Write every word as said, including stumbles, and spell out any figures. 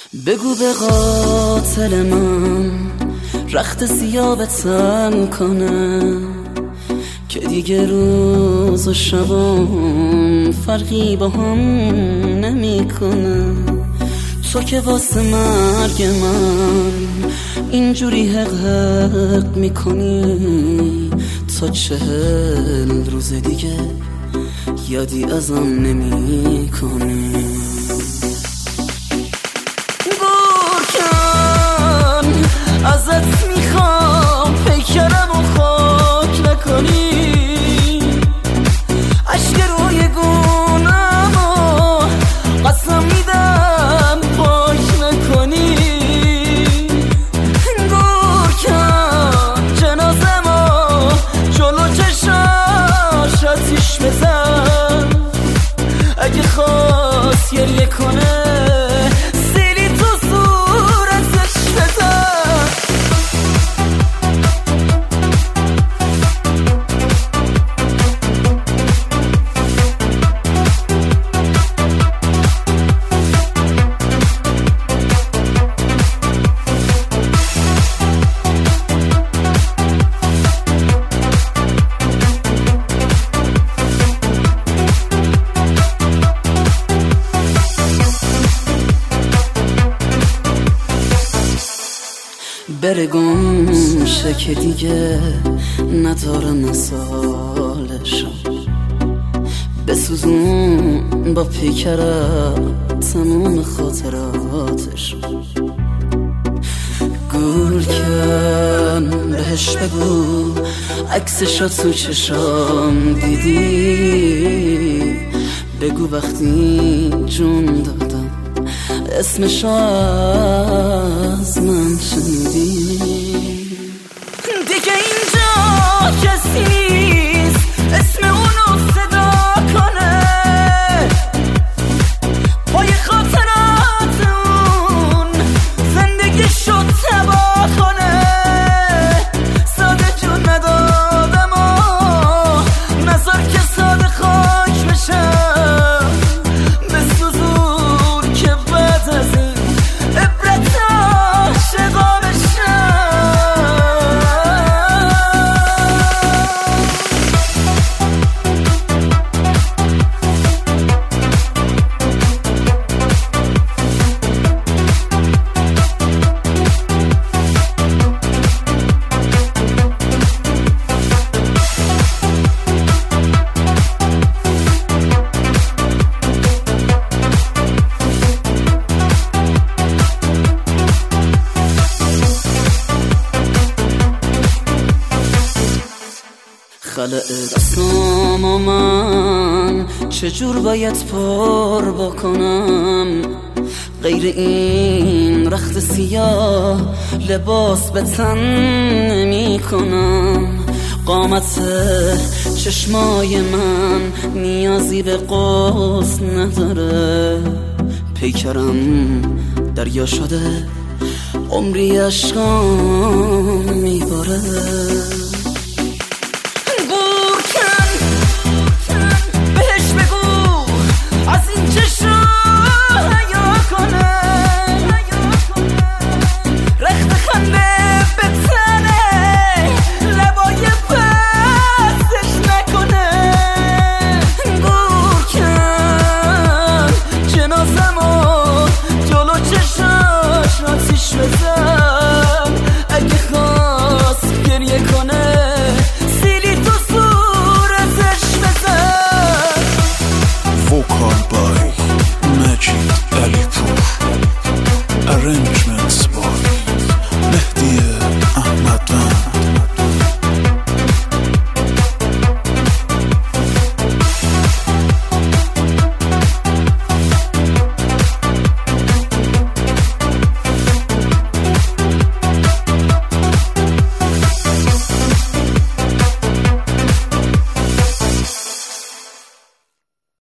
بگو به قاتل من رخت سیاه به تن کنه که دیگه روز و شبام فرقی با هم نمی کنه. تو که واسه مرگ من اینجوری حق حق میکنی تا چهل روز دیگه یادی ازم نمی کنی. ازت میخوام پیکرم و خاک نکنی، عشق روی گونم و قسم میدم پاک نکنی. گور کن جنازم و جلو چشاش آتیش بزن، اگه خواست گریه کنه سیلی تو صورتش بزن. بره گم شه که دیگه نداره مثالشو، بسوزون با پیکرت تمام خاطراتشو. گور کن بهش بگو عکسشو تو چشام دیدی، بگو وقتی جون دادم اسمشو از من شنیدی. دیگه اینجا کسی نیست اسم اونو صدا کنه، پای خاطرات اون زندگی شد تباه کنه. ساده جون ندادم و نظر که ساده خاک بشم، بسوزون که بعد از این عبرت عاشقا بشم. خلع دستام و من چجور باید پر بکنم، غیر این رخت سیاه لباس به تن نمی کنم. قامت چشمای من نیازی به قوس نداره، پیکرم دریا شده عمری عشقام میباره. جنازم و جلو چشاش آتیش بزن،